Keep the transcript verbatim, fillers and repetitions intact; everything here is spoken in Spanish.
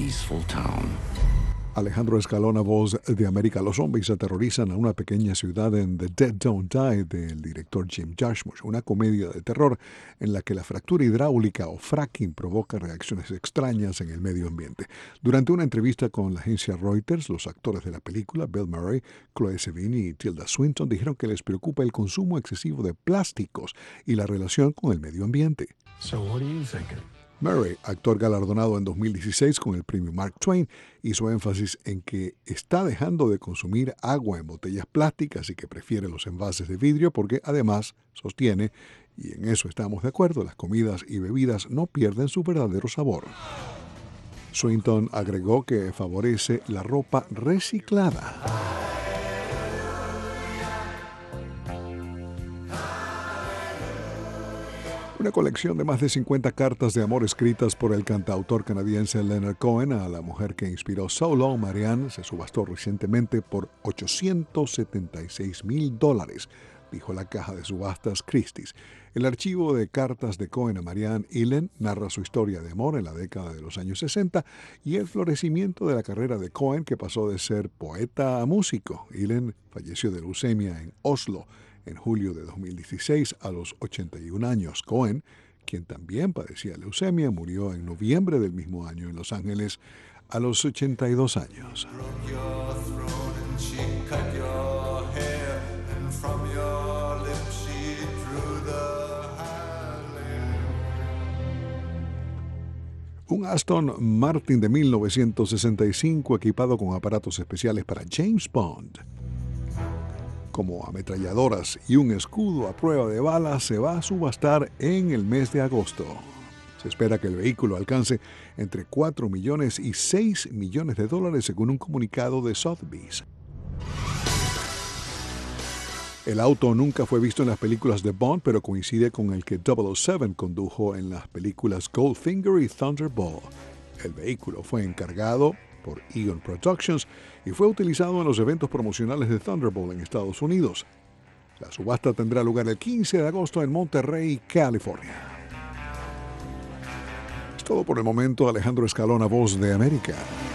peaceful town. Alejandro Escalona, voz de América. Los zombies aterrorizan a una pequeña ciudad en The Dead Don't Die del director Jim Jarmusch, una comedia de terror en la que la fractura hidráulica o fracking provoca reacciones extrañas en el medio ambiente. Durante una entrevista con la agencia Reuters, los actores de la película, Bill Murray, Chloe Sevigny y Tilda Swinton, dijeron que les preocupa el consumo excesivo de plásticos y la relación con el medio ambiente. So what are you thinking? Murray, actor galardonado en dos mil dieciséis con el premio Mark Twain, hizo énfasis en que está dejando de consumir agua en botellas plásticas y que prefiere los envases de vidrio porque además sostiene, y en eso estamos de acuerdo, las comidas y bebidas no pierden su verdadero sabor. Swinton agregó que favorece la ropa reciclada. Una colección de más de cincuenta cartas de amor escritas por el cantautor canadiense Leonard Cohen a la mujer que inspiró So Long, Marianne, se subastó recientemente por ochocientos setenta y seis mil dólares, dijo la caja de subastas Christie's. El archivo de cartas de Cohen a Marianne Illen narra su historia de amor en la década de los años sesenta y el florecimiento de la carrera de Cohen, que pasó de ser poeta a músico. Illen falleció de leucemia en Oslo en julio de dos mil dieciséis a los ochenta y un años. Cohen, quien también padecía leucemia, murió en noviembre del mismo año en Los Ángeles a los ochenta y dos años. Un Aston Martin de mil novecientos sesenta y cinco equipado con aparatos especiales para James Bond, como ametralladoras y un escudo a prueba de balas, se va a subastar en el mes de agosto. Se espera que el vehículo alcance entre cuatro millones y seis millones de dólares, según un comunicado de Sotheby's. El auto nunca fue visto en las películas de Bond, pero coincide con el que double oh seven condujo en las películas Goldfinger y Thunderball. El vehículo fue encargado por Eon Productions y fue utilizado en los eventos promocionales de Thunderball en Estados Unidos. La subasta tendrá lugar el quince de agosto en Monterrey, California. Es todo por el momento. Alejandro Escalona, voz de América.